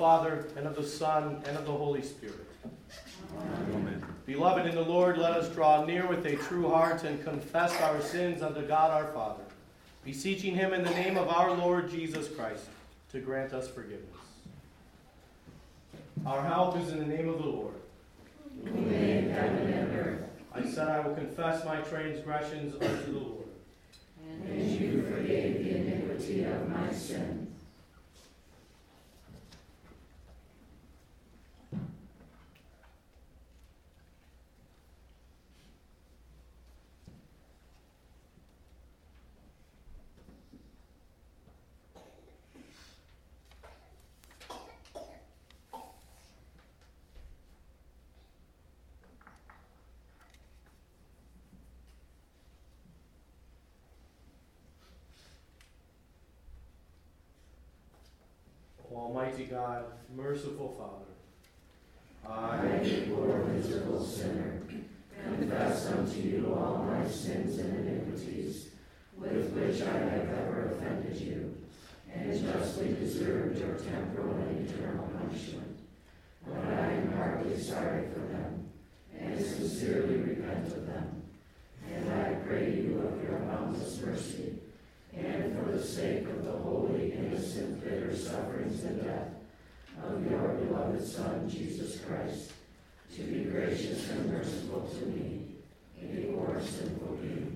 Father, and of the Son, and of the Holy Spirit. Amen. Beloved in the Lord, let us draw near with a true heart and confess our sins unto God our Father, beseeching him in the name of our Lord Jesus Christ to grant us forgiveness. Our help is in the name of the Lord, who made heaven and earth. I said I will confess my transgressions unto the Lord. And you forgave the iniquity of my sins. Almighty God, merciful Father, I, poor miserable sinner, confess unto you all my sins and iniquities, with which I have ever offended you, and justly deserved your temporal and eternal punishment. But I am heartily sorry for them, and sincerely repent of them. And I pray you of your boundless mercy, and for the sake of the holy, innocent, bitter sufferings and death of your beloved Son, Jesus Christ, to be gracious and merciful to me, a poor sinful being.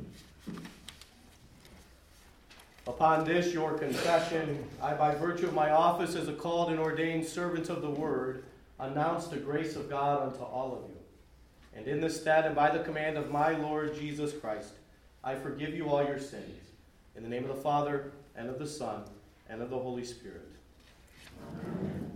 upon this your confession, I, by virtue of my office as a called and ordained servant of the Word, announce the grace of God unto all of you. And in this stead, and by the command of my Lord Jesus Christ, I forgive you all your sins. In the name of the Father, and of the Son, and of the Holy Spirit. Amen.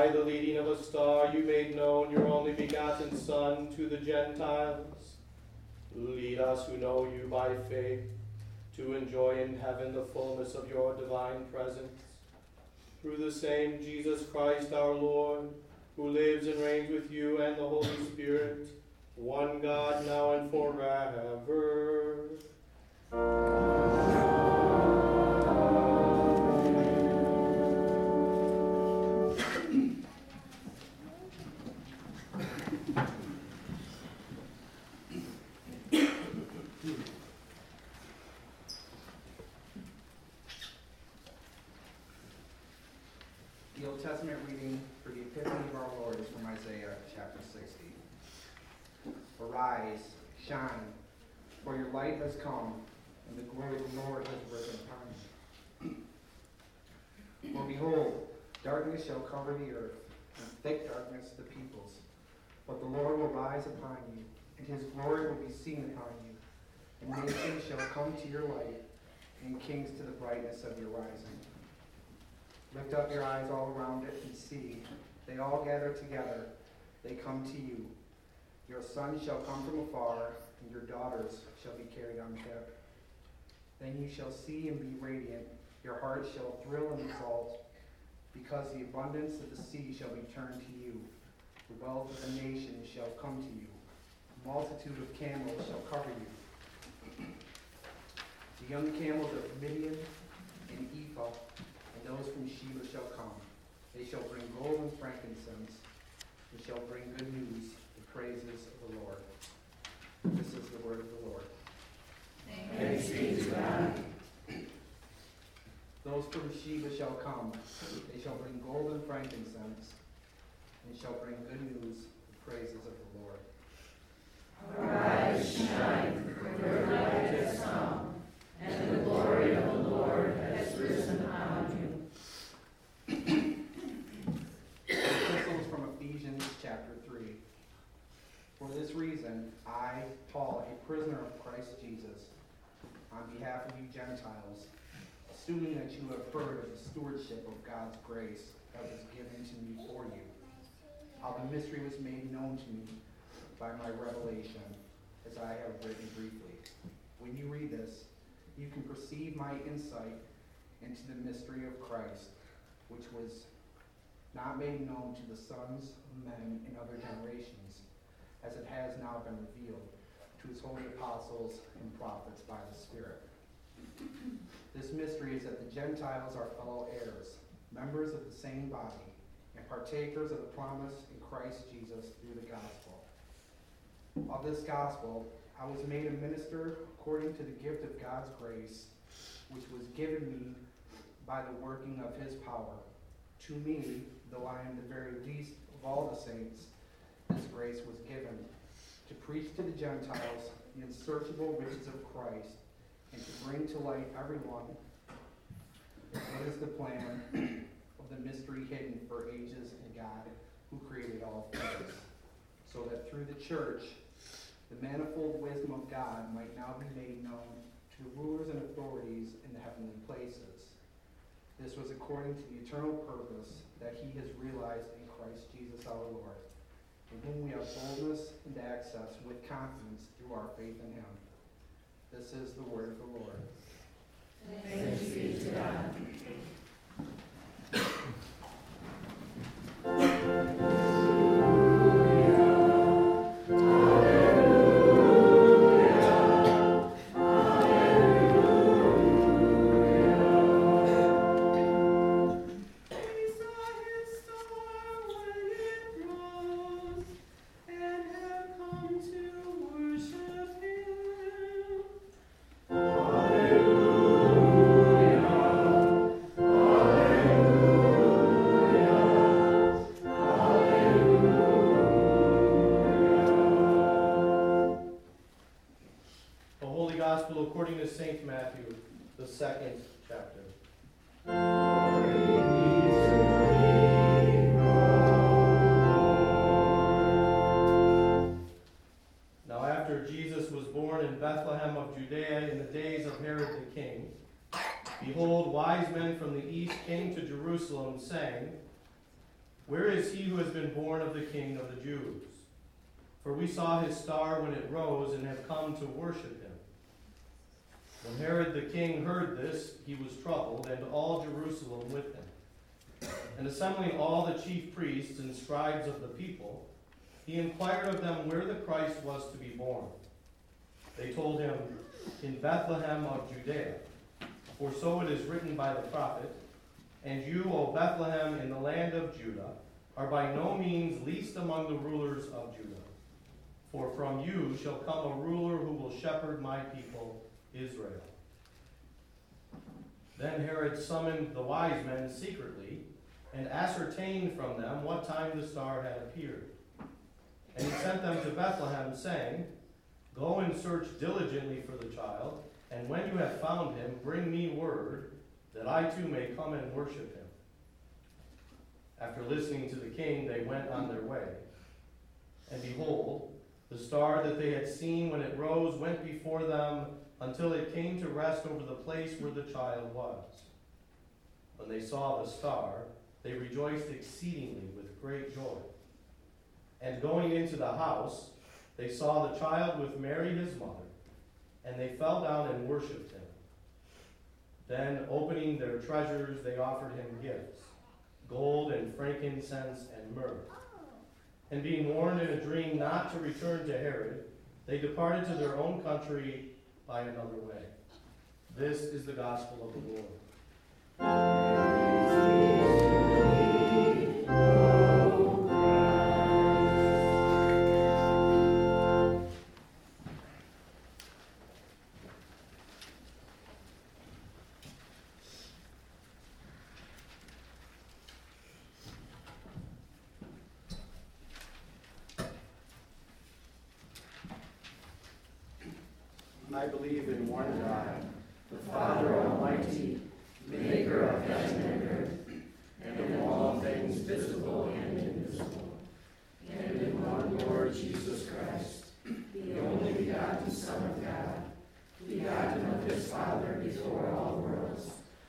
by the leading of a star, you made known your only begotten Son to the Gentiles. Lead us who know you by faith to enjoy in heaven the fullness of your divine presence. Through the same Jesus Christ our Lord, who lives and reigns with you and the Holy Spirit, one God, now and forever. The Old Testament reading for the Epiphany of our Lord is from Isaiah chapter 60. Arise, shine, for your light has come, and the glory of the Lord has risen upon you. For behold, darkness shall cover the earth, and thick darkness the peoples. But the Lord will rise upon you, and his glory will be seen upon you. And nations shall come to your light, and kings to the brightness of your rising. Lift up your eyes all around it and see. They all gather together. They come to you. Your sons shall come from afar, and your daughters shall be carried on hip. Then you shall see and be radiant. Your heart shall thrill and exult, because the abundance of the sea shall be turned to you. The wealth of the nations shall come to you. A multitude of camels shall cover you. The young camels of Midian and Ephah, and those from Sheba shall come. They shall bring gold and frankincense, and shall bring good news, the praises of the Lord. This is the word of the Lord. Thanks be to God. Those from Sheba shall come. They shall bring gold and frankincense, and shall bring good news, the praises of the Lord. Arise, shine, for your light has come, and the glory of the Lord has risen upon you. Epistles from Ephesians chapter 3. For this reason, I, Paul, a prisoner of Christ Jesus, on behalf of you Gentiles, assuming that you have heard of the stewardship of God's grace that was given to me for you, how the mystery was made known to me by my revelation, as I have written briefly. When you read this, you can perceive my insight into the mystery of Christ, which was not made known to the sons of men in other generations, as it has now been revealed to his holy apostles and prophets by the Spirit. This mystery is that the Gentiles are fellow heirs, members of the same body, and partakers of the promise in Christ Jesus through the gospel. Of this gospel, I was made a minister according to the gift of God's grace, which was given me by the working of his power. To me, though I am the very least of all the saints, this grace was given, to preach to the Gentiles the unsearchable riches of Christ, and to bring to light everyone what is the plan of the mystery hidden for ages in God, who created all things, so that through the church the manifold wisdom of God might now be made known to the rulers and authorities in the heavenly places. This was according to the eternal purpose that he has realized in Christ Jesus our Lord, in whom we have boldness and access with confidence through our faith in him. This is the word of the Lord. Thanks be to God. According to St. Matthew, the 2nd chapter. Now after Jesus was born in Bethlehem of Judea in the days of Herod the king, behold, wise men from the east came to Jerusalem, saying, "Where is he who has been born of the King of the Jews? For we saw his star when it rose and have come to worship him." When Herod the king heard this, he was troubled, and all Jerusalem with him. And assembling all the chief priests and scribes of the people, he inquired of them where the Christ was to be born. They told him, "In Bethlehem of Judea, for so it is written by the prophet, 'And you, O Bethlehem, in the land of Judah, are by no means least among the rulers of Judah. For from you shall come a ruler who will shepherd my people Israel.'" Then Herod summoned the wise men secretly and ascertained from them what time the star had appeared. And he sent them to Bethlehem, saying, "Go and search diligently for the child, and when you have found him, bring me word, that I too may come and worship him." After listening to the king, they went on their way. And behold, the star that they had seen when it rose went before them until it came to rest over the place where the child was. When they saw the star, they rejoiced exceedingly with great joy. And going into the house, they saw the child with Mary his mother, and they fell down and worshipped him. Then, opening their treasures, they offered him gifts, gold and frankincense and myrrh. And being warned in a dream not to return to Herod, they departed to their own country by another way. This is the gospel of the Lord. I believe in one God, the Father Almighty, maker of heaven and earth, and of all things visible and invisible, and in one Lord Jesus Christ, the only begotten Son of God, begotten of his Father before all worlds,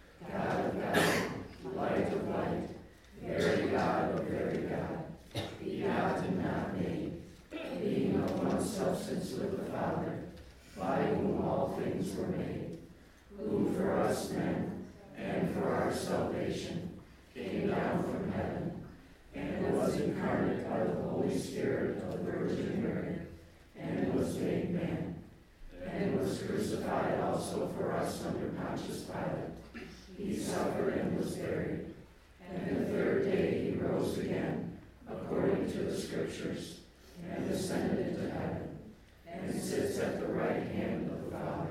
God of God, light of light, very God of very God, begotten, not made, being of one substance with the Father, by whom all things were made, who for us men and for our salvation came down from heaven, and was incarnate by the Holy Spirit of the Virgin Mary, and was made man, and was crucified also for us under Pontius Pilate. He suffered and was buried, and the third day he rose again, according to the Scriptures, and ascended into heaven, and sits at the right hand of the Father.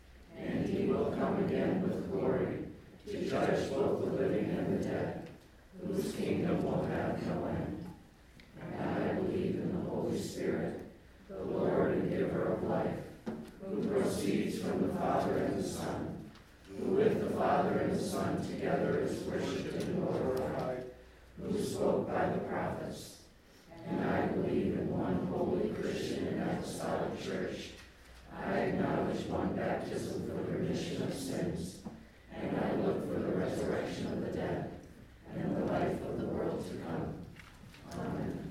And he will come again with glory to judge both the living and the dead, whose kingdom will have no end. And I believe in the Holy Spirit, the Lord and giver of life, who proceeds from the Father and the Son, who with the Father and the Son together is worshipped and glorified, who spoke by the prophets. And I believe in one holy Christian and apostolic church. I acknowledge one baptism for the remission of sins, and I look for the resurrection of the dead and the life of the world to come. Amen.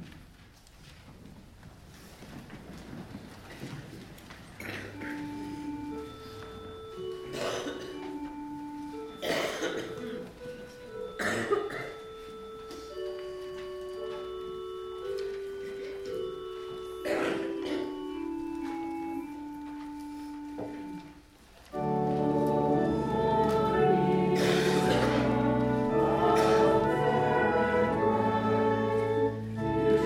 You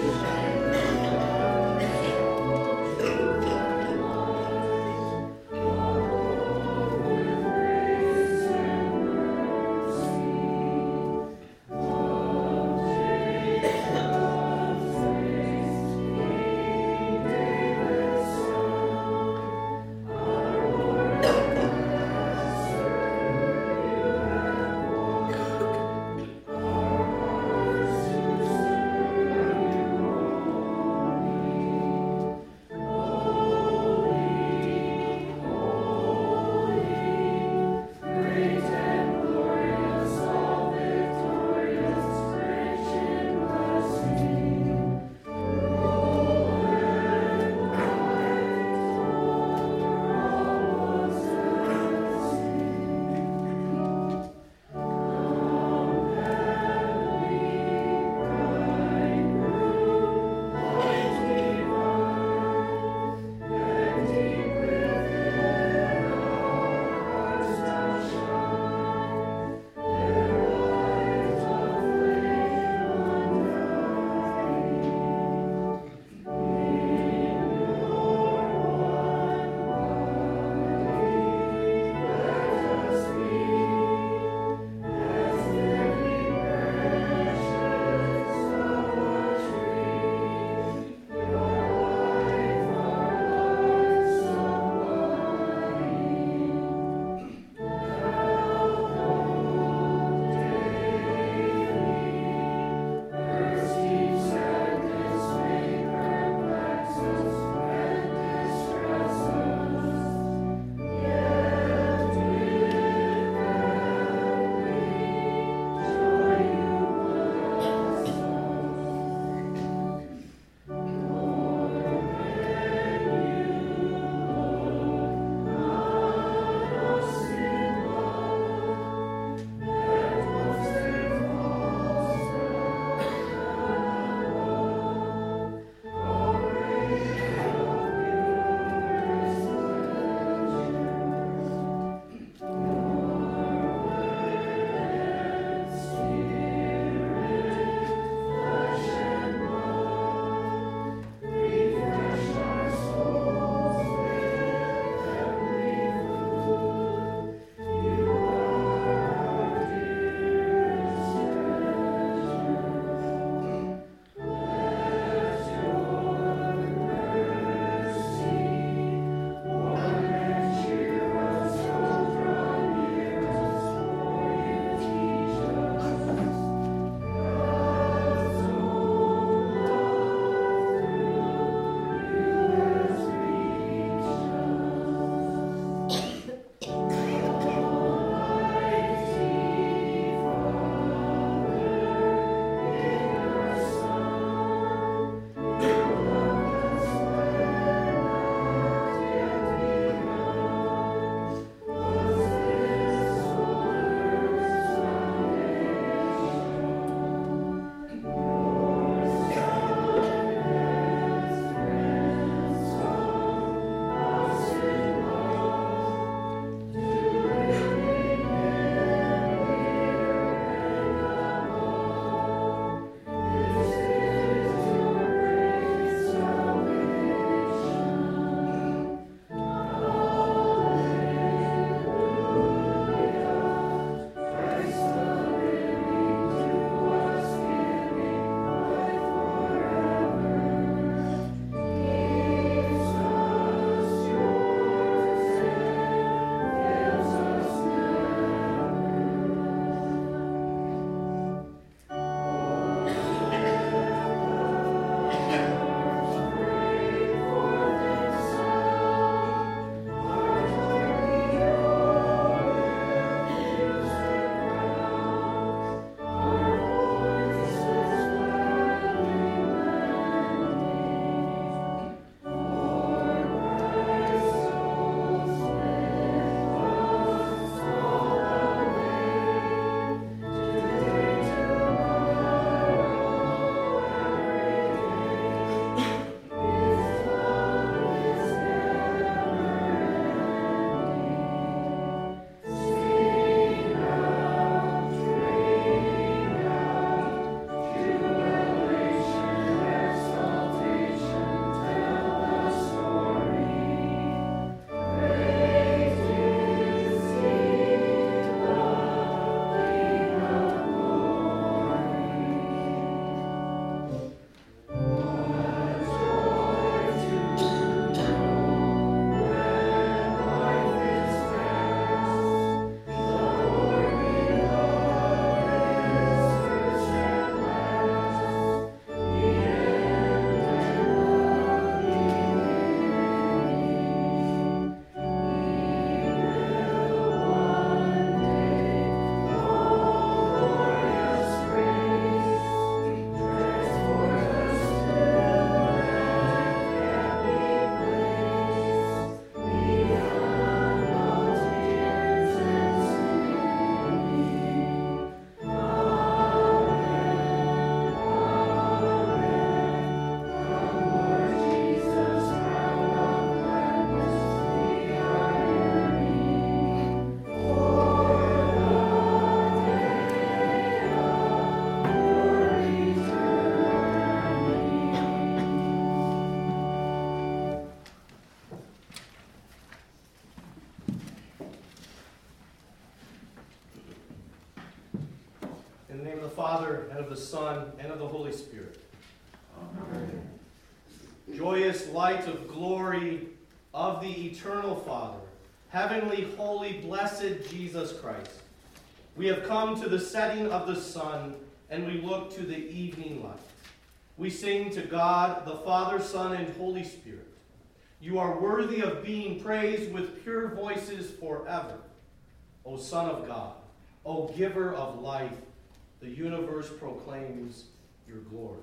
Father, and of the Son, and of the Holy Spirit. Amen. Joyous light of glory of the eternal Father, heavenly, holy, blessed Jesus Christ, we have come to the setting of the sun, and we look to the evening light. We sing to God, the Father, Son, and Holy Spirit. You are worthy of being praised with pure voices forever. O Son of God, O Giver of life, the universe proclaims your glory.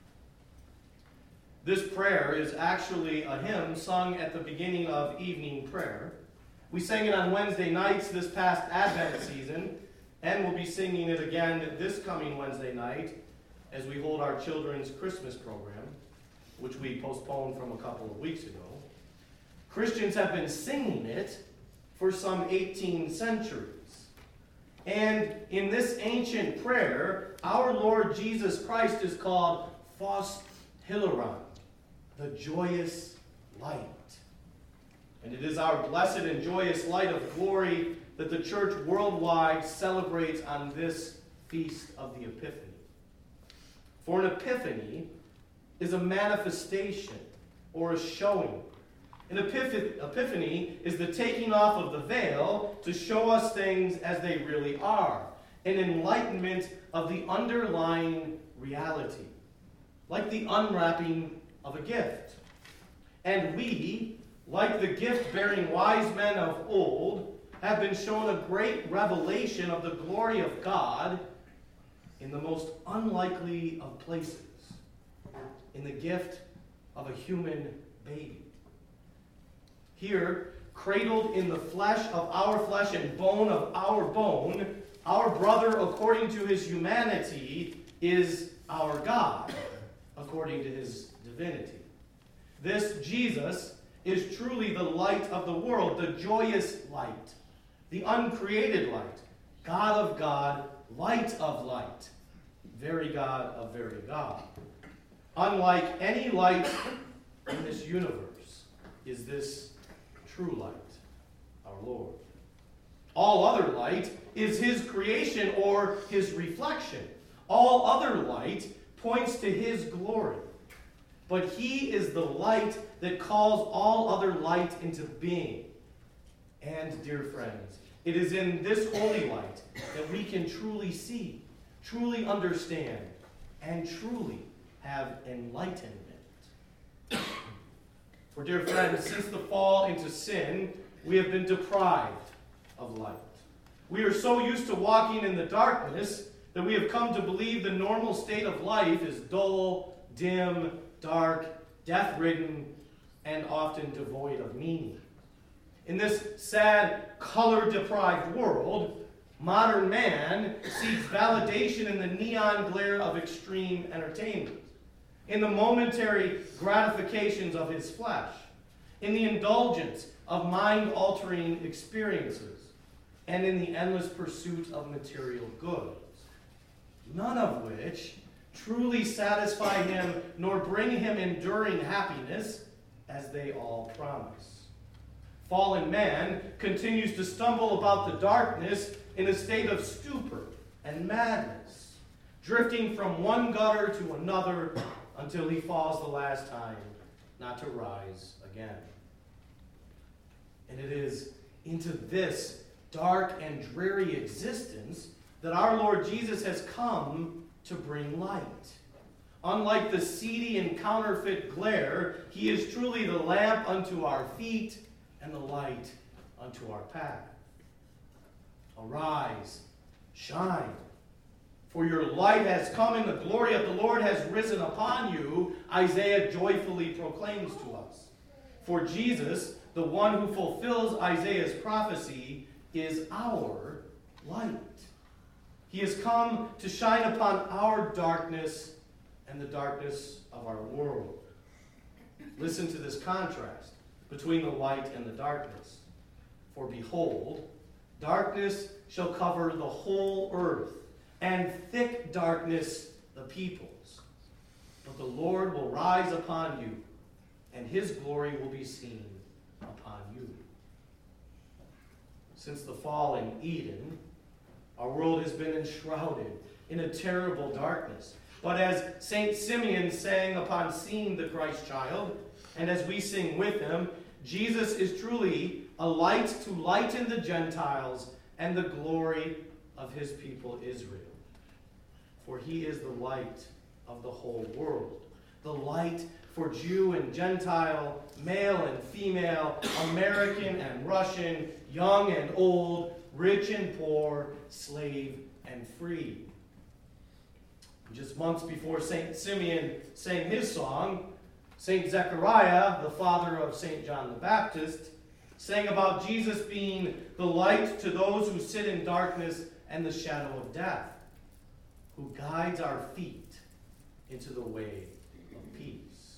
This prayer is actually a hymn sung at the beginning of evening prayer. We sang it on Wednesday nights this past Advent season, and we'll be singing it again this coming Wednesday night as we hold our children's Christmas program, which we postponed from a couple of weeks ago. Christians have been singing it for some 18 centuries. And in this ancient prayer, our Lord Jesus Christ is called Phos Hilaron, the joyous light. And it is our blessed and joyous light of glory that the church worldwide celebrates on this feast of the Epiphany. For an epiphany is a manifestation or a showing. An epiphany is the taking off of the veil to show us things as they really are. An enlightenment of the underlying reality. Like the unwrapping of a gift. And we, like the gift-bearing wise men of old, have been shown a great revelation of the glory of God in the most unlikely of places. In the gift of a human baby. Here, cradled in the flesh of our flesh and bone of our bone, our brother, according to his humanity, is our God, according to his divinity. This Jesus is truly the light of the world, the joyous light, the uncreated light, God of God, light of light, very God of very God. Unlike any light in this universe is this true light, our Lord. All other light is his creation or his reflection. All other light points to his glory. But he is the light that calls all other light into being. And, dear friends, it is in this holy light that we can truly see, truly understand, and truly have enlightenment. For, dear friends, since the fall into sin, we have been deprived of light. We are so used to walking in the darkness that we have come to believe the normal state of life is dull, dim, dark, death-ridden, and often devoid of meaning. In this sad, color-deprived world, modern man seeks validation in the neon glare of extreme entertainment, in the momentary gratifications of his flesh, in the indulgence of mind-altering experiences, and in the endless pursuit of material goods, none of which truly satisfy him nor bring him enduring happiness as they all promise. Fallen man continues to stumble about the darkness in a state of stupor and madness, drifting from one gutter to another until he falls the last time, not to rise again. And it is into this dark and dreary existence that our Lord Jesus has come to bring light. Unlike the seedy and counterfeit glare, he is truly the lamp unto our feet and the light unto our path. Arise, shine, for your light has come and the glory of the Lord has risen upon you, Isaiah joyfully proclaims to us. For Jesus, the one who fulfills Isaiah's prophecy, is our light. He has come to shine upon our darkness and the darkness of our world. Listen to this contrast between the light and the darkness. For behold, darkness shall cover the whole earth, and thick darkness the peoples. But the Lord will rise upon you, and his glory will be seen upon you. Since the fall in Eden, Our world has been enshrouded in a terrible darkness. But as St. Simeon sang upon seeing the Christ child, and as we sing with him, Jesus is truly a light to lighten the Gentiles and the glory of his people Israel. For he is the light of the whole world, the light for Jew and Gentile, male and female, American and Russian, young and old, rich and poor, slave and free. Just months before St. Simeon sang his song, St. Zechariah, the father of St. John the Baptist, sang about Jesus being the light to those who sit in darkness and the shadow of death, who guides our feet into the way of peace.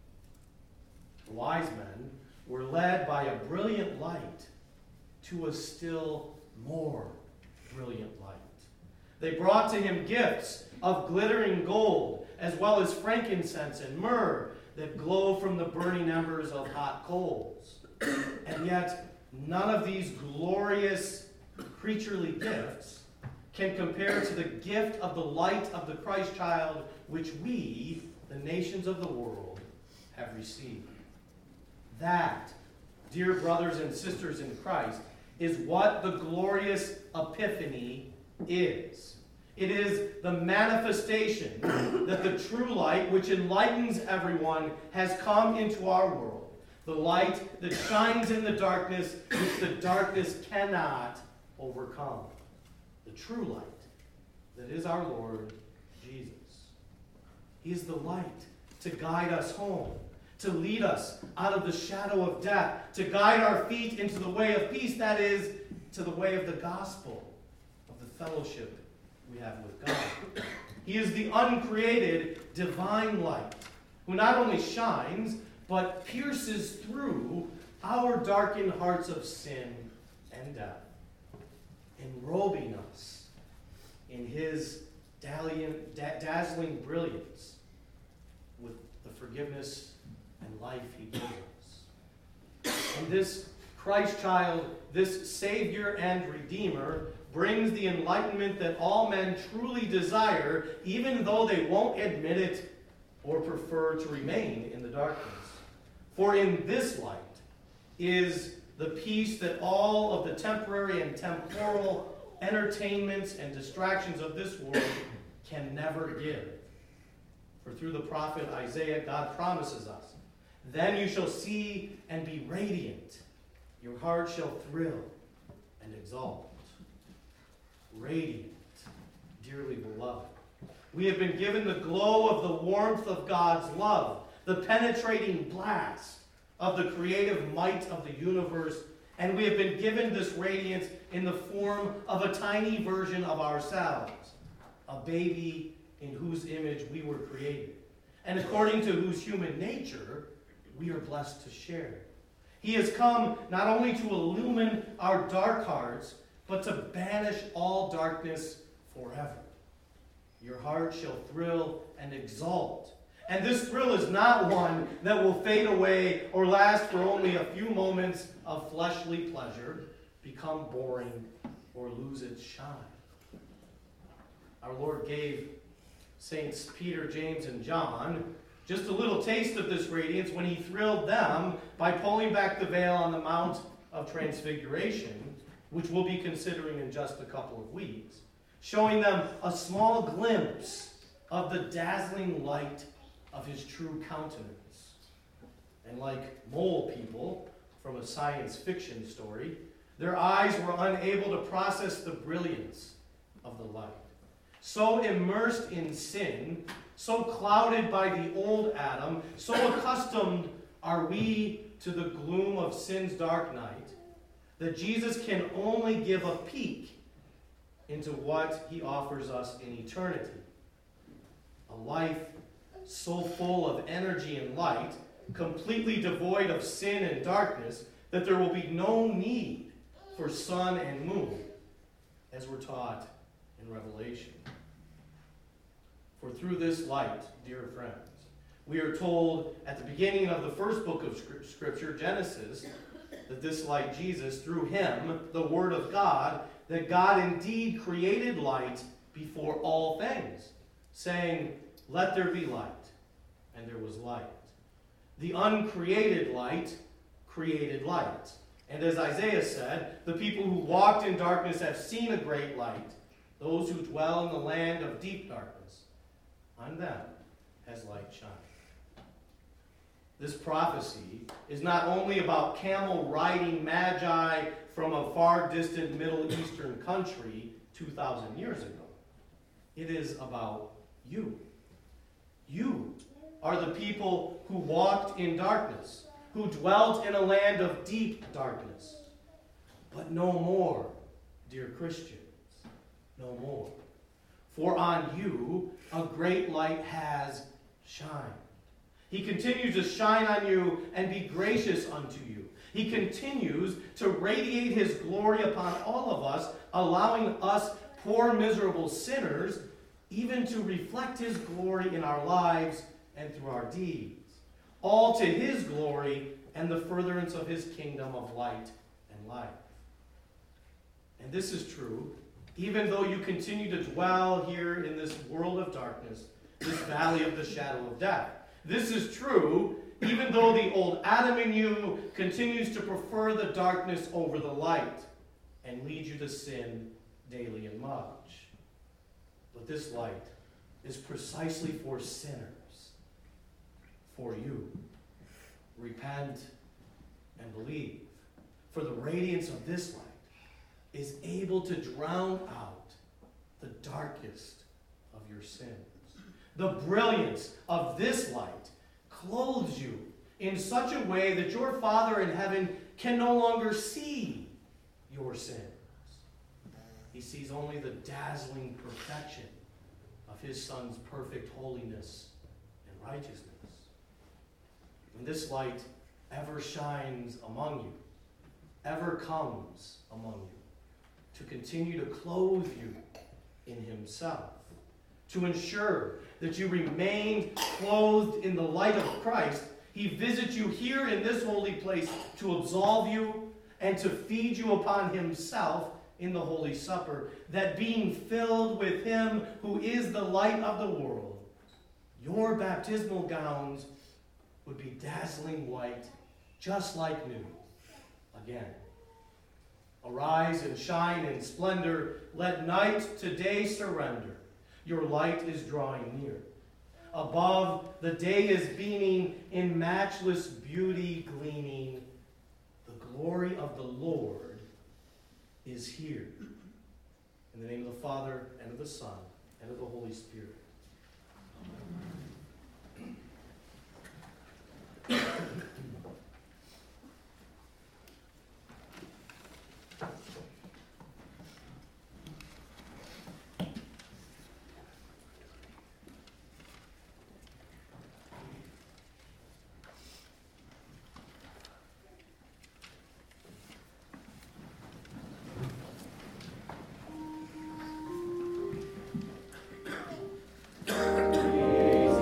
The wise men were led by a brilliant light to a still more brilliant light. They brought to him gifts of glittering gold, as well as frankincense and myrrh that glow from the burning embers of hot coals. And yet, none of these glorious creaturely gifts can compare to the gift of the light of the Christ child, which we, the nations of the world, have received. That, dear brothers and sisters in Christ, is what the glorious Epiphany is. It is the manifestation that the true light, which enlightens everyone, has come into our world. The light that shines in the darkness, which the darkness cannot overcome. The true light that is our Lord Jesus. He is the light to guide us home, to lead us out of the shadow of death, to guide our feet into the way of peace, that is, to the way of the gospel, of the fellowship we have with God. He is the uncreated divine light who not only shines, but pierces through our darkened hearts of sin and death, enrobing us in his dazzling brilliance with the forgiveness and life he gives us. And this Christ child, this Savior and Redeemer, brings the enlightenment that all men truly desire, even though they won't admit it or prefer to remain in the darkness. For in this light is the peace that all of the temporary and temporal entertainments and distractions of this world can never give. For through the prophet Isaiah, God promises us, "Then you shall see and be radiant. Your heart shall thrill and exalt." Radiant, dearly beloved. We have been given the glow of the warmth of God's love, the penetrating blast of the creative might of the universe, and we have been given this radiance in the form of a tiny version of ourselves, a baby in whose image we were created, and according to whose human nature we are blessed to share. He has come not only to illumine our dark hearts, but to banish all darkness forever. Your heart shall thrill and exalt. And this thrill is not one that will fade away or last for only a few moments of fleshly pleasure, become boring, or lose its shine. Our Lord gave Saints Peter, James, and John just a little taste of this radiance when he thrilled them by pulling back the veil on the Mount of Transfiguration, which we'll be considering in just a couple of weeks, showing them a small glimpse of the dazzling light of his true countenance. And like mole people from a science fiction story, their eyes were unable to process the brilliance of the light. So immersed in sin, so clouded by the old Adam, so accustomed are we to the gloom of sin's dark night, that Jesus can only give a peek into what he offers us in eternity. A life so full of energy and light, completely devoid of sin and darkness, that there will be no need for sun and moon, as we're taught in Revelation. For through this light, dear friends, we are told at the beginning of the first book of Scripture, Genesis, that this light, Jesus, through him, the Word of God, that God indeed created light before all things, saying, "Let there be light," and there was light. The uncreated light created light. And as Isaiah said, the people who walked in darkness have seen a great light. Those who dwell in the land of deep darkness, on them has light shined. This prophecy is not only about camel-riding magi from a far distant Middle Eastern country 2,000 years ago. It is about you. You are the people who walked in darkness, who dwelt in a land of deep darkness. But no more, dear Christians, no more. For on you a great light has shined. He continues to shine on you and be gracious unto you. He continues to radiate his glory upon all of us, allowing us, poor miserable sinners, even to reflect his glory in our lives and through our deeds. All to his glory and the furtherance of his kingdom of light and life. And this is true, even though you continue to dwell here in this world of darkness, this valley of the shadow of death. This is true, even though the old Adam in you continues to prefer the darkness over the light and lead you to sin daily and much. But this light is precisely for sinners, for you. Repent and believe, for the radiance of this light is able to drown out the darkest of your sins. The brilliance of this light clothes you in such a way that your Father in heaven can no longer see your sins. He sees only the dazzling perfection of his Son's perfect holiness and righteousness. And this light ever shines among you, ever comes among you, to continue to clothe you in himself, to ensure that you remain clothed in the light of Christ. He visits you here in this holy place to absolve you and to feed you upon himself in the Holy Supper, that being filled with him who is the light of the world, your baptismal gowns would be dazzling white, just like new. Again, arise and shine in splendor. Let night today surrender. Your light is drawing near. Above, the day is beaming in matchless beauty gleaming. The glory of the Lord is here. In the name of the Father, and of the Son, and of the Holy Spirit. Praise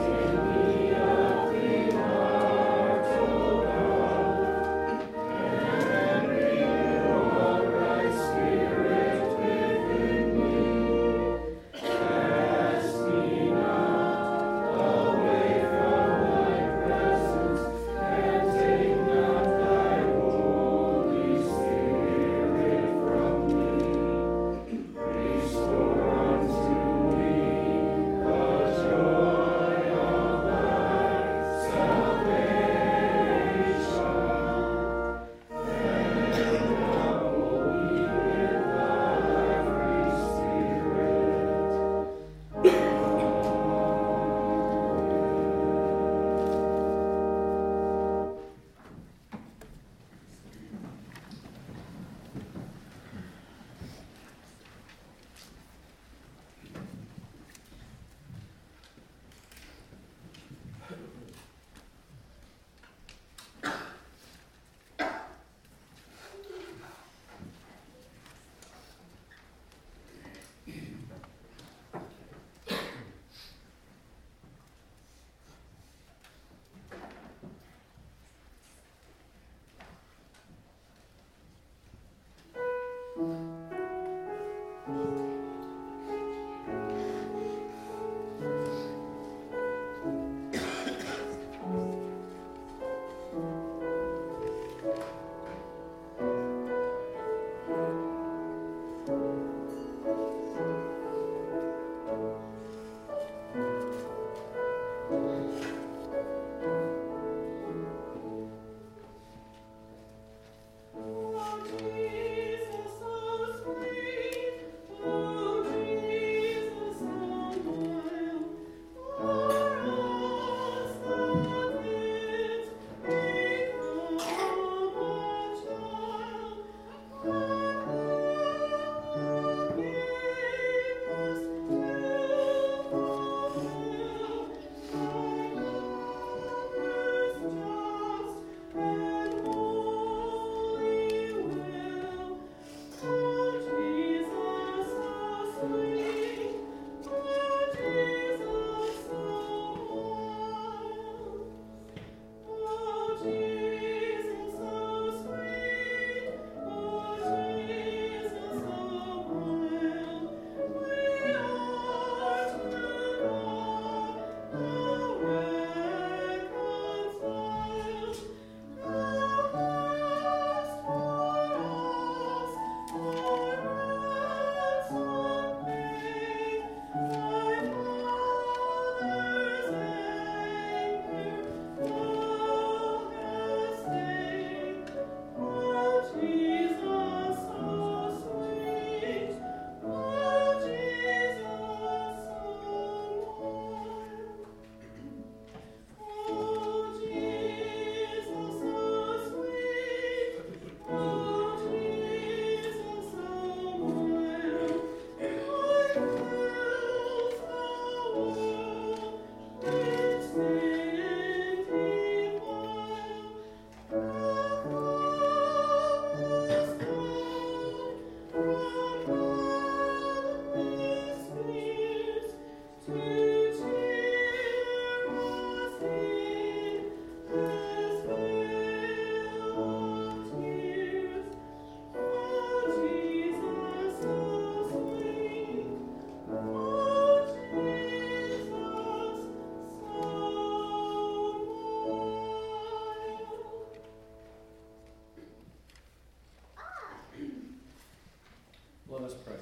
Let us pray.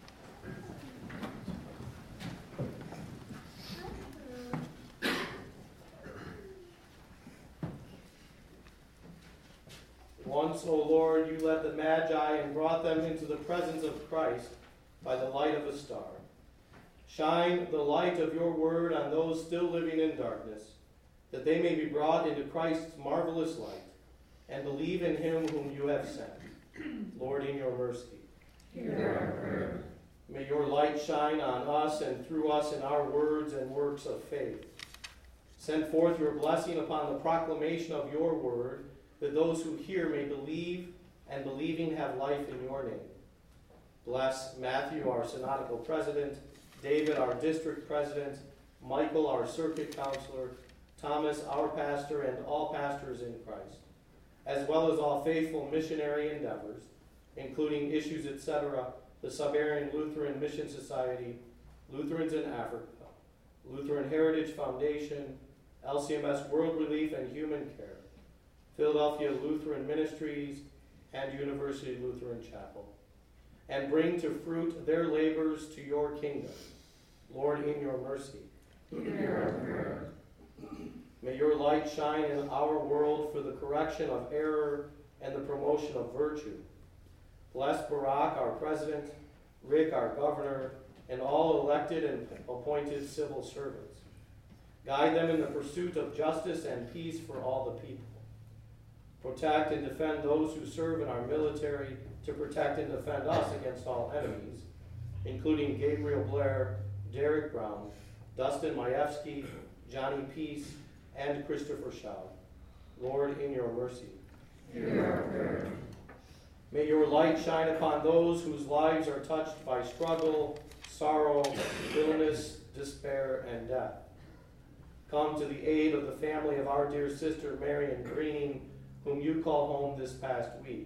Once, O Lord, you led the Magi and brought them into the presence of Christ by the light of a star. Shine the light of your word on those still living in darkness, that they may be brought into Christ's marvelous light and believe in him whom you have sent. Lord, in your mercy, Hear our prayer. may your light shine on us and through us in our words and works of faith. Send forth your blessing upon the proclamation of your word, that those who hear may believe, and believing have life in your name. Bless Matthew, our synodical president, David, our district president, Michael, our circuit counselor, Thomas, our pastor, and all pastors in Christ, as well as all faithful missionary endeavors, including Issues, etc., the Siberian Lutheran Mission Society, Lutherans in Africa, Lutheran Heritage Foundation, LCMS World Relief and Human Care, Philadelphia Lutheran Ministries, and University Lutheran Chapel, and bring to fruit their labors to your kingdom. Lord, in your mercy, Hear our prayer. may your light shine in our world for the correction of error and the promotion of virtue. Bless Barack, our president, Rick, our governor, and all elected and appointed civil servants. Guide them in the pursuit of justice and peace for all the people. Protect and defend those who serve in our military to protect and defend us against all enemies, including Gabriel Blair, Derek Brown, Dustin Majewski, Johnny Peace, and Christopher Schaub. Lord, in your mercy, Hear our prayer. may your light shine upon those whose lives are touched by struggle, sorrow, illness, despair, and death. Come to the aid of the family of our dear sister Marion Greening, whom you called home this past week.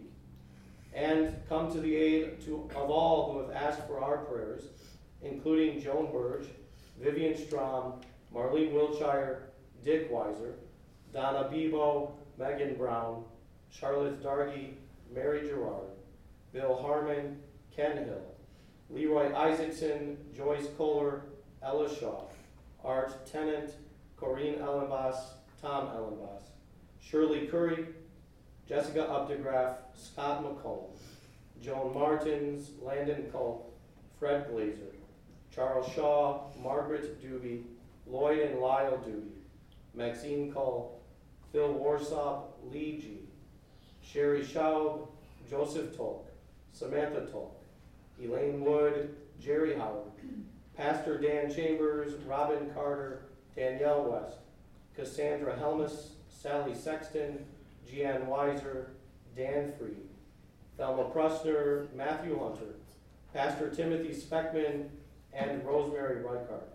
And come to the aid of all who have asked for our prayers, including Joan Burge, Vivian Strom, Marlene Wiltshire, Dick Weiser, Donna Bebo, Megan Brown, Charlotte Dargy, Mary Gerard, Bill Harmon, Ken Hill, Leroy Isaacson, Joyce Kohler, Ella Shaw, Art Tennant, Corinne Ellenbass, Tom Ellenbass, Shirley Curry, Jessica Updegraff, Scott McComb, Joan Martins, Landon Culp, Fred Glazer, Charles Shaw, Margaret Doobie, Lloyd and Lyle Doobie, Maxine Cull, Phil Warsop, Lee G, Sherry Schaub, Joseph Tolk, Samantha Tolk, Elaine Wood, Jerry Howard, Pastor Dan Chambers, Robin Carter, Danielle West, Cassandra Helmus, Sally Sexton, Jeanne Weiser, Dan Freed, Thelma Prusner, Matthew Hunter, Pastor Timothy Speckman, and Rosemary Reichart.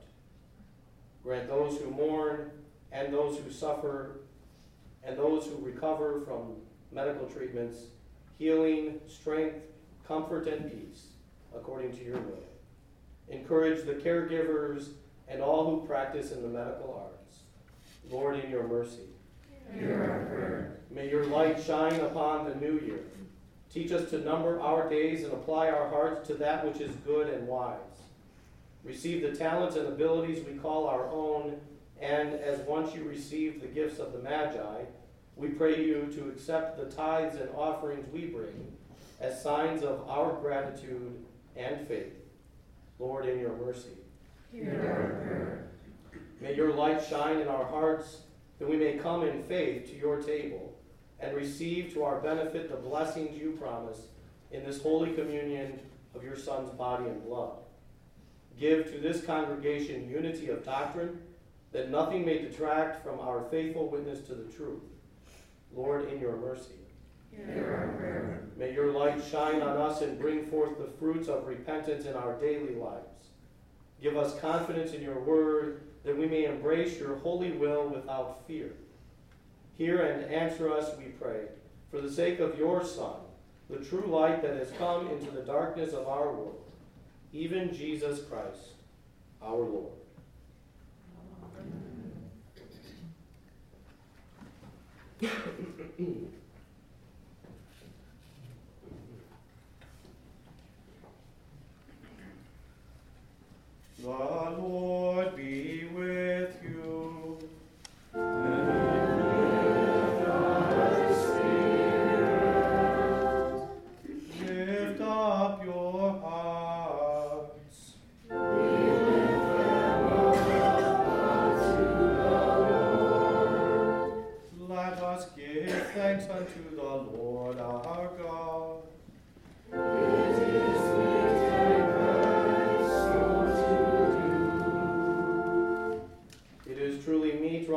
Grant those who mourn and those who suffer and those who recover from medical treatments healing, strength, comfort, and peace according to your will. Encourage the caregivers and all who practice in the medical arts. Lord, in your mercy, Hear our prayer. may your light shine upon the new year. Teach us to number our days and apply our hearts to that which is good and wise. Receive the talents and abilities we call our own, and as once you received the gifts of the Magi, we pray you to accept the tithes and offerings we bring as signs of our gratitude and faith. Lord, in your mercy, Hear our prayer. may your light shine in our hearts, that we may come in faith to your table and receive to our benefit the blessings you promise in this holy communion of your Son's body and blood. Give to this congregation unity of doctrine, that nothing may detract from our faithful witness to the truth. Lord, in your mercy, Hear our prayer. may your light shine on us and bring forth the fruits of repentance in our daily lives. Give us confidence in your word, that we may embrace your holy will without fear. Hear and answer us, we pray, for the sake of your Son, the true light that has come into the darkness of our world, even Jesus Christ, our Lord.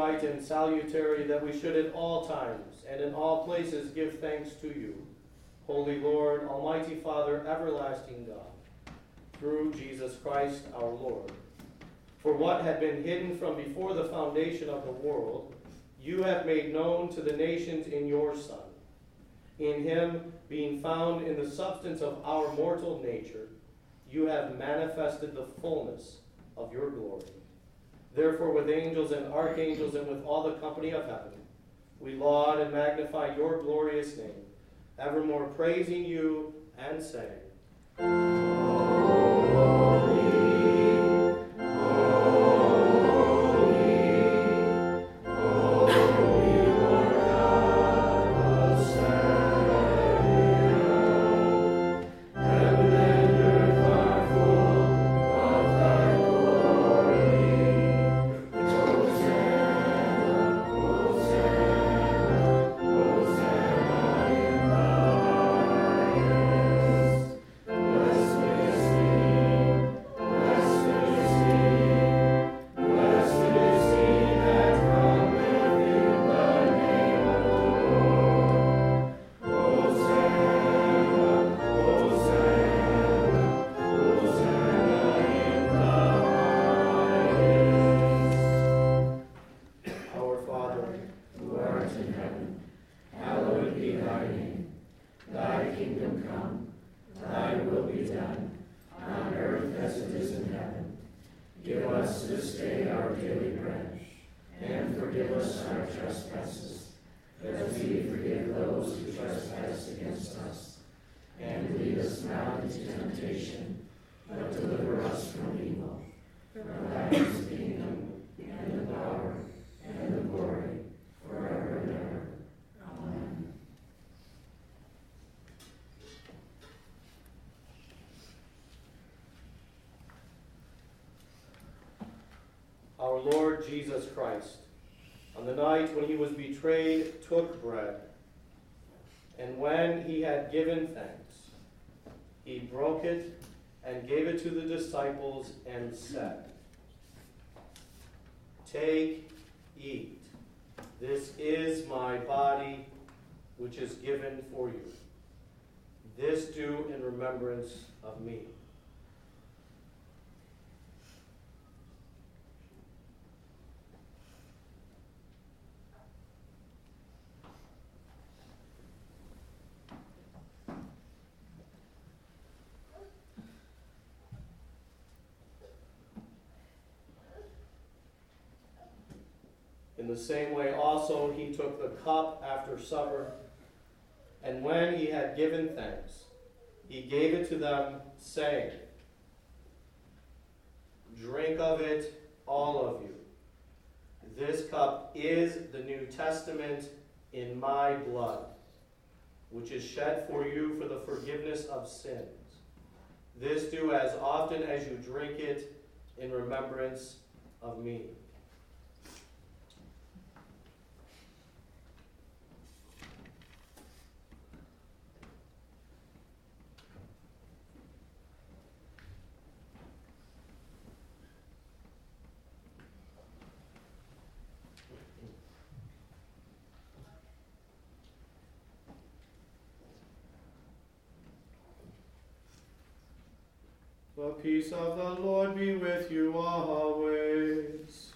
right and salutary that we should at all times and in all places give thanks to you, Holy Lord, Almighty Father, everlasting God, through Jesus Christ our Lord. For what had been hidden from before the foundation of the world, you have made known to the nations in your Son. In him, being found in the substance of our mortal nature, you have manifested the fullness of your glory. Therefore, with angels and archangels and with all the company of heaven, we laud and magnify your glorious name, evermore praising you and saying, Our Lord Jesus Christ, on the night when he was betrayed, took bread, and when he had given thanks, he broke it and gave it to the disciples and said, "Take, eat. This is my body, which is given for you. This do in remembrance of me." In the same way also he took the cup after supper, and when he had given thanks, he gave it to them, saying, "Drink of it, all of you. This cup is the New Testament in my blood, which is shed for you for the forgiveness of sins. This do as often as you drink it in remembrance of me." The peace of the Lord be with you always.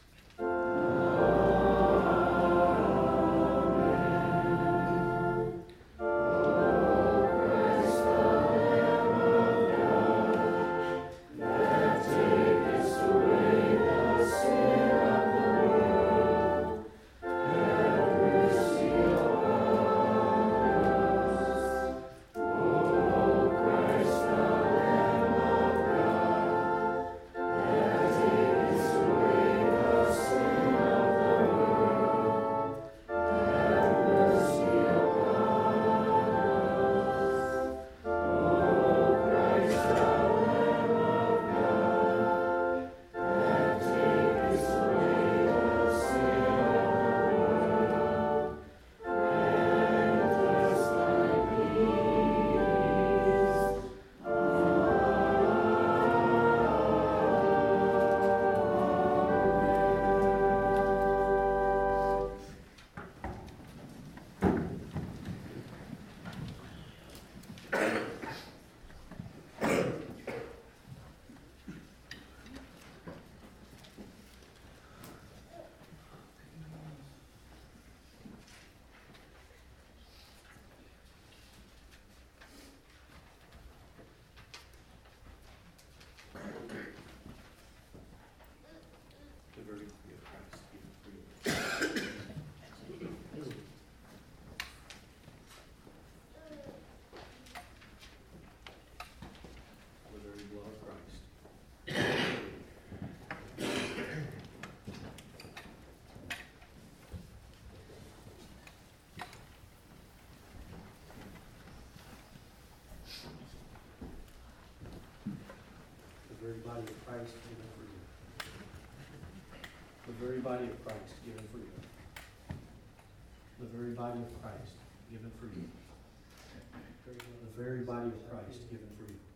very body of Christ given for you. The very body of Christ given for you. The very body of Christ given for you. The very body of Christ given for you.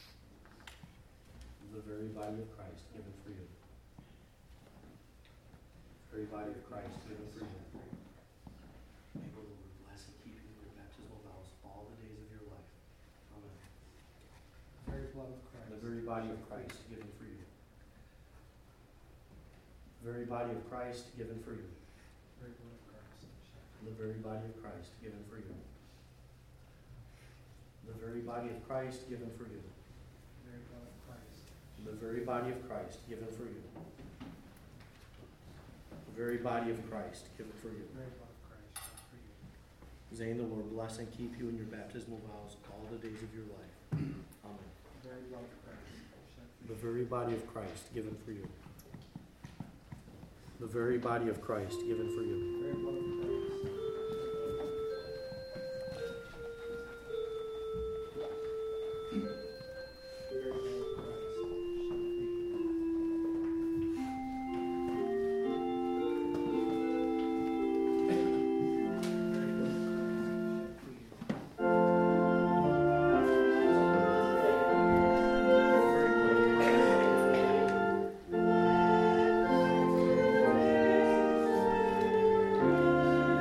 The very body of Christ given for you. Very body of Christ given for you. May the Lord bless and keep you in your baptismal vows all the days of your life. Amen. Very blood of Christ. The very body of Christ given for you. The very body of Christ given for you. Very blood of Christ. The very body of Christ given for you. The very body of Christ given for you. Very blood of Christ. The very body of Christ given for you. The very body of Christ given for you. Very blood of Christ shed for you. Zane, the Lord bless and keep you in your baptismal vows all the days of your life. Amen. Very blood of Christ shed for The very body of Christ given for you. The very body of Christ given for you. you. Very blood of Christ. Very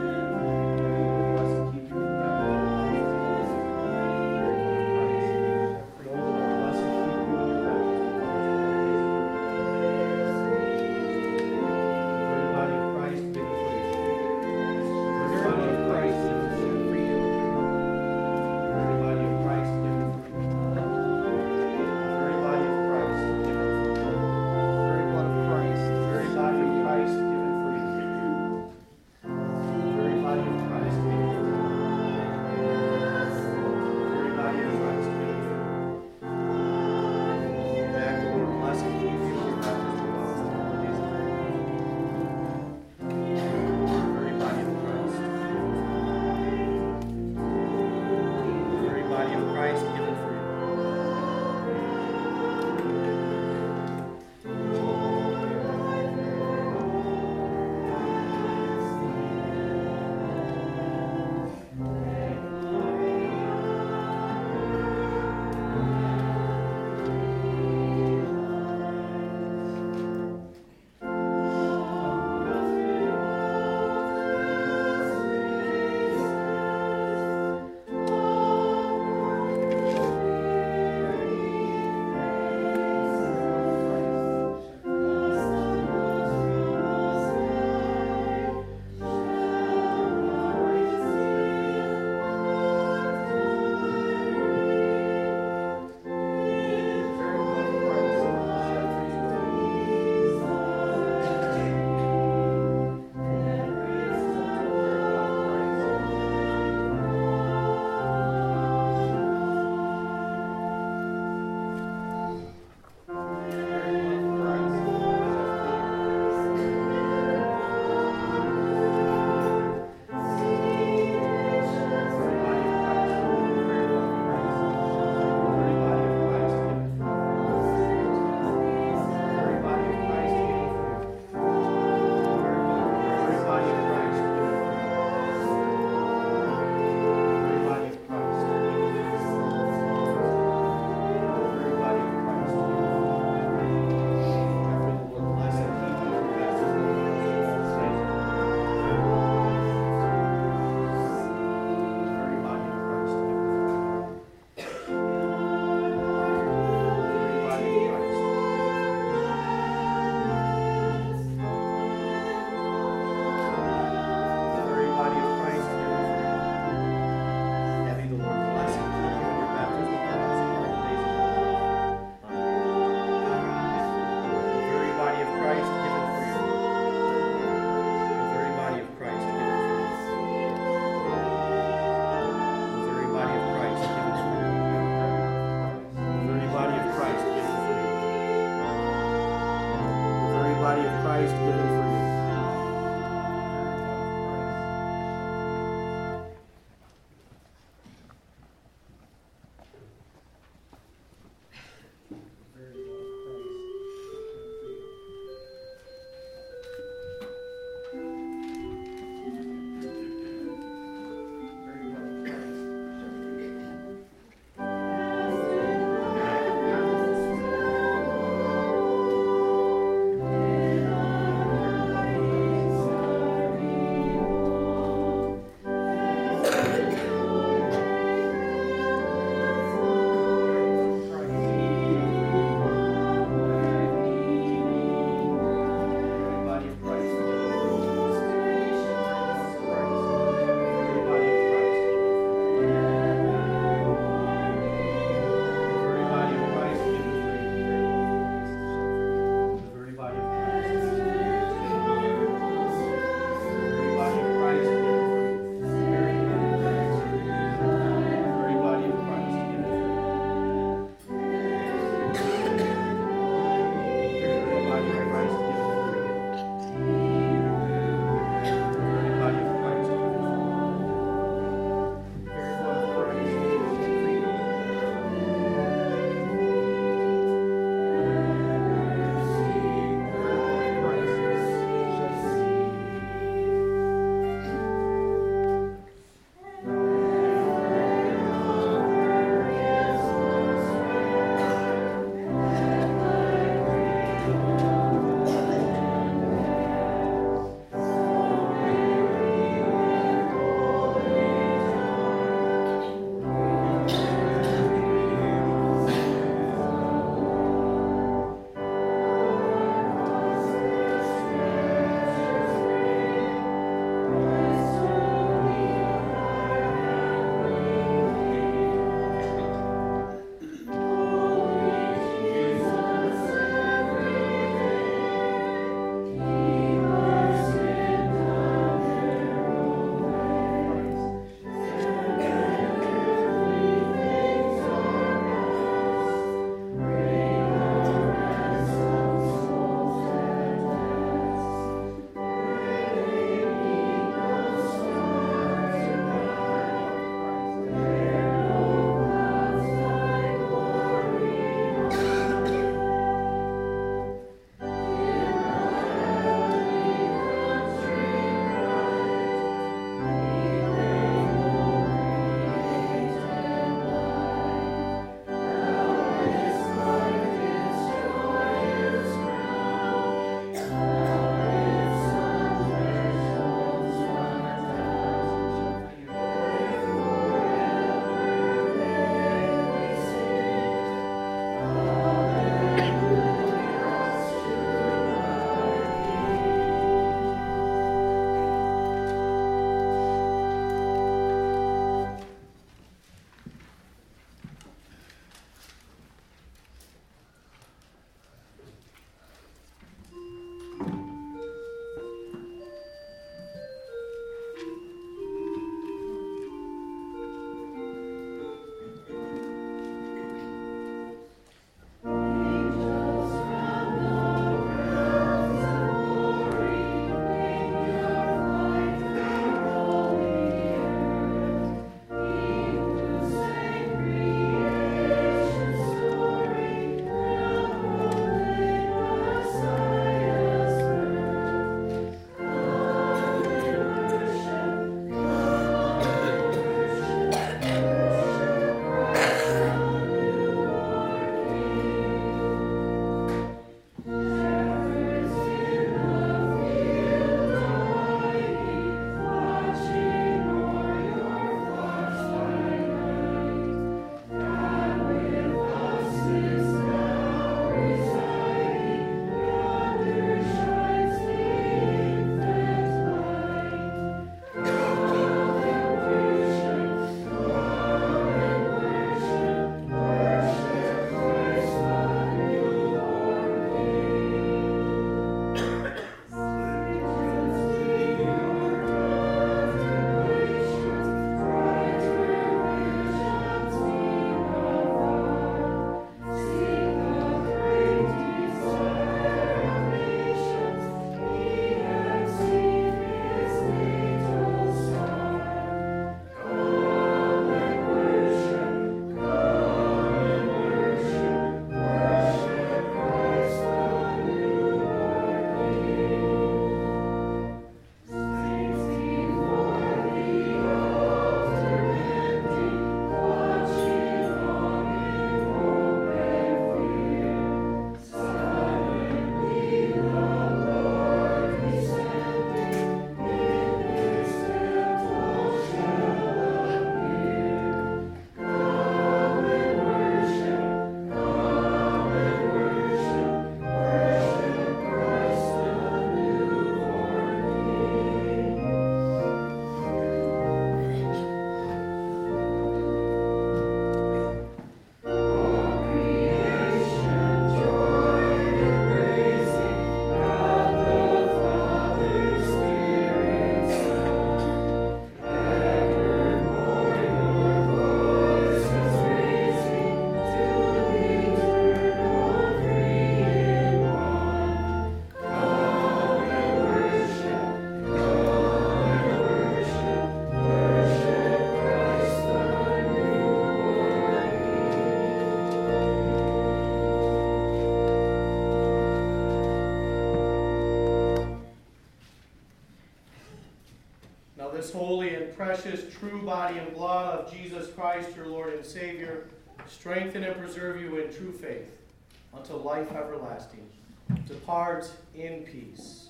this holy and precious true body and blood of Jesus Christ, your Lord and Savior, strengthen and preserve you in true faith unto life everlasting. Depart in peace.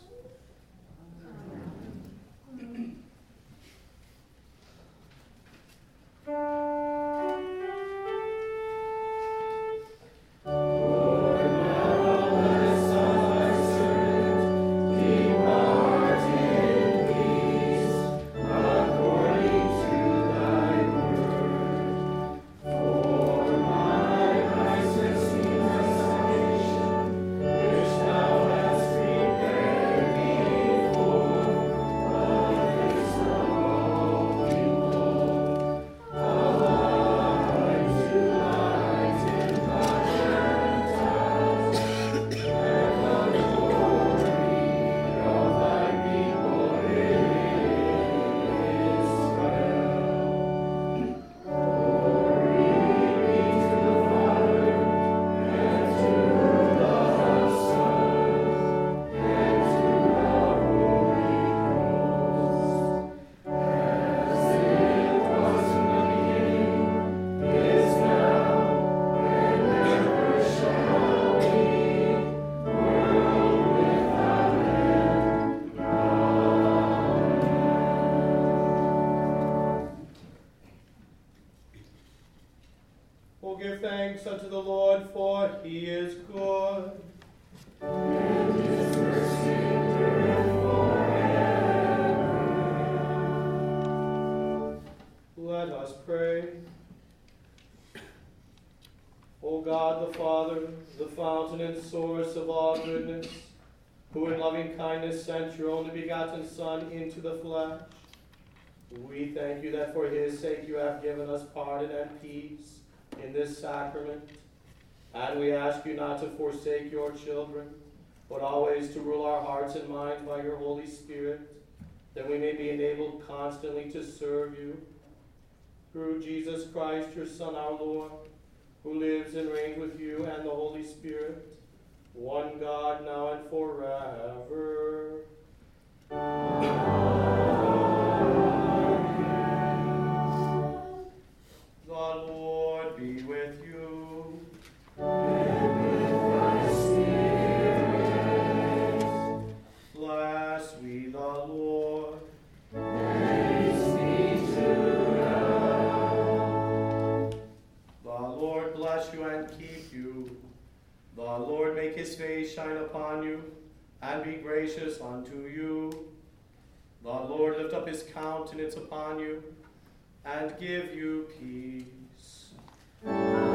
Oh, give thanks unto the Lord, for he is good. And his mercy endureth forever. Let us pray. O God the Father, the fountain and source of all goodness, who in loving kindness sent your only begotten Son into the flesh, we thank you that for his sake you have given us pardon and peace in this sacrament. And we ask you not to forsake your children, but always to rule our hearts and minds by your Holy Spirit, that we may be enabled constantly to serve you. Through Jesus Christ, your Son, our Lord, who lives and reigns with you and the Holy Spirit, one God, now and forever. The Lord be with you. And with thy spirit. Bless we the Lord. Thanks be to God. The Lord bless you and keep you. The Lord make his face shine upon you and be gracious unto you. The Lord lift up his countenance upon you and give you peace.